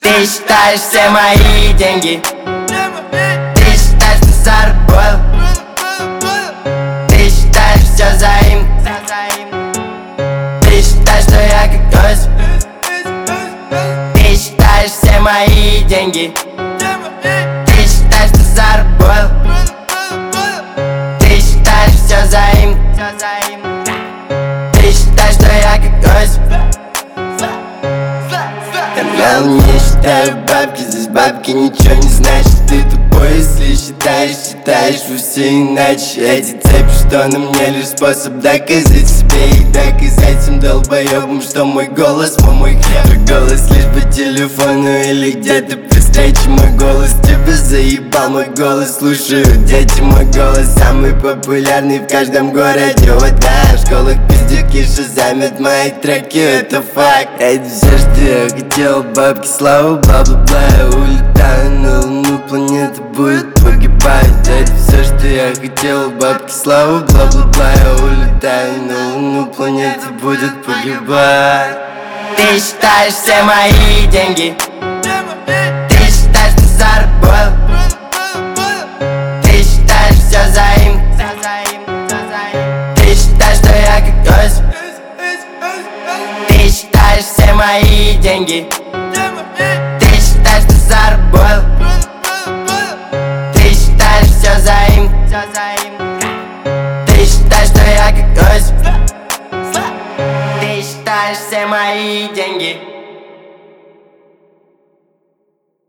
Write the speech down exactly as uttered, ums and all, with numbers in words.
Ты считаешь все мои деньги, ты считаешь, что заработал, ты считаешь все взаимно, ты считаешь, что я как гость. Ты считаешь все мои деньги, ты считаешь, что заработал, ты считаешь все взаимно, ты считаешь, что я как гость. Канал не считаю бабки, здесь бабки ничего не значит. Ты тупой, если считаешь, считаешь вы все иначе. Эти цепи, что на мне, лишь способ доказать себе и доказать им долбоебам, что мой голос, мой мой хер голос лишь по телефону или где-то при встрече. Мой голос тебя заебал, мой голос слушают дети. Мой голос самый популярный в каждом городе. Вот да, в школах пиздюки шазамят мои треки, это факт. Это все, что я хотел, бабки, слава, бла-бла-бла. Улетаю на луну, планета будет погибать. Это все, что я хотел, бабки, слава, бла-бла-бла. Я улетаю на луну, планета будет погибать. Ты считаешь все мои деньги, ты считаешь, что заработал, ты считаешь все взаимно, ты считаешь, что я как гость. Ты считаешь все мои деньги, ты считаешь, что заработал, ты считаешь все взаимно.